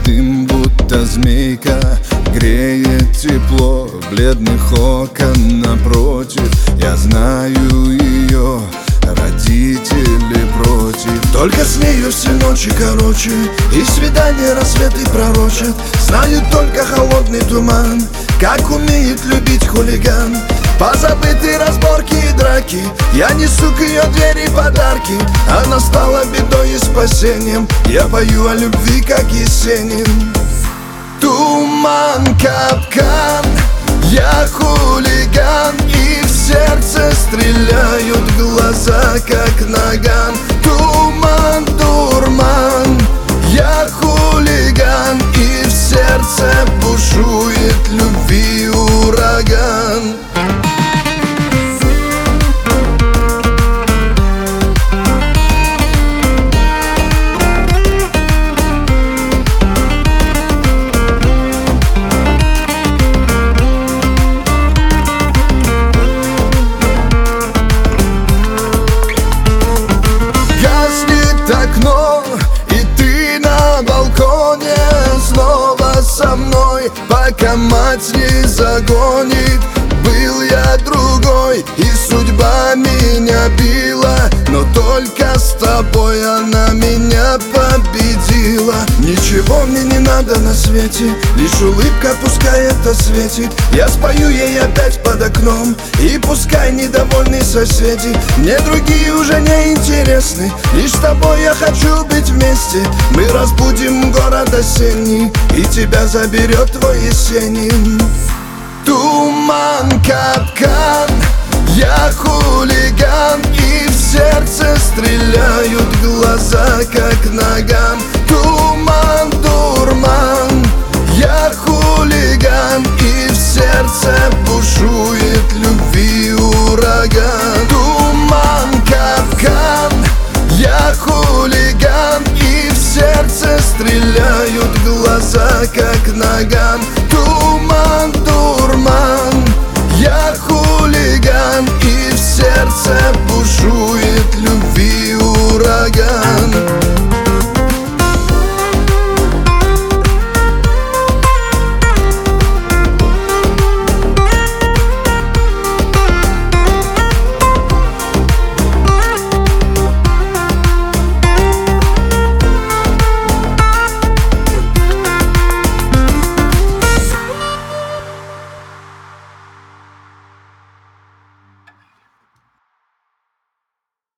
дым, будто змейка, греет тепло бледных окон напротив. Я знаю ее, родители против. Только с нею все ночи короче, и свидания рассветы пророчат. Знают только холодный туман, как умеет любить хулиган. Позабытые разборки и драки, я несу к ее двери подарки. Она стала бедой и спасением, я пою о любви, как Есенин. Туман, капкан, я хулиган, и в сердце стреляют глаза, как наган. Туман, дурман, я хулиган, и в сердце бушует любви ураган. Окно, и ты на балконе снова со мной, пока мать не загонит. Был я другой, и судьба меня била, но только с тобой она меня победила. Ничего мне не надо на свете, лишь улыбка, пускай это светит. Я спою ей опять под окном, и пускай недовольны соседи. Мне другие уже не интересны, лишь с тобой я хочу быть вместе. Мы разбудим город осенний, и тебя заберет твой Есенин. Туман, капкан, я хулиган, и в сердце стреляют глаза, как наган. Туман, дурман, я хулиган, и в сердце бушует любви ураган. Туман, капкан, я хулиган, и в сердце стреляют глаза, как наган.